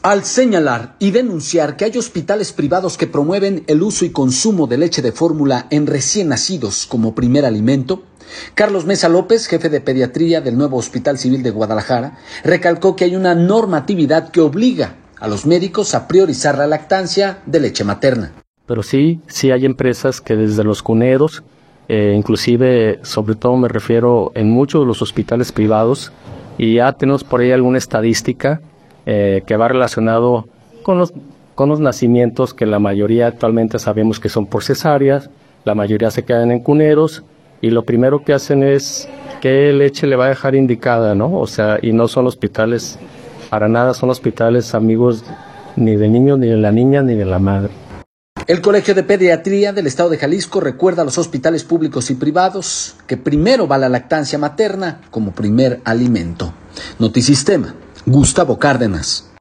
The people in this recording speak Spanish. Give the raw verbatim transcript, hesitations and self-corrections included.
Al señalar y denunciar que hay hospitales privados que promueven el uso y consumo de leche de fórmula en recién nacidos como primer alimento, Carlos Mesa López, jefe de pediatría del nuevo Hospital Civil de Guadalajara, recalcó que hay una normatividad que obliga a los médicos a priorizar la lactancia de leche materna. Pero sí, sí hay empresas que desde los cuneros, eh, inclusive, sobre todo me refiero en muchos de los hospitales privados, y ya tenemos por ahí alguna estadística eh, que va relacionado con los, con los nacimientos, que la mayoría actualmente sabemos que son por cesáreas, la mayoría se quedan en cuneros, y lo primero que hacen es qué leche le va a dejar indicada, ¿no? O sea, y no son hospitales, para nada son hospitales amigos ni del niño, ni de la niña, ni de la madre. El Colegio de Pediatría del Estado de Jalisco recuerda a los hospitales públicos y privados que primero va la lactancia materna como primer alimento. Notisistema, Gustavo Cárdenas.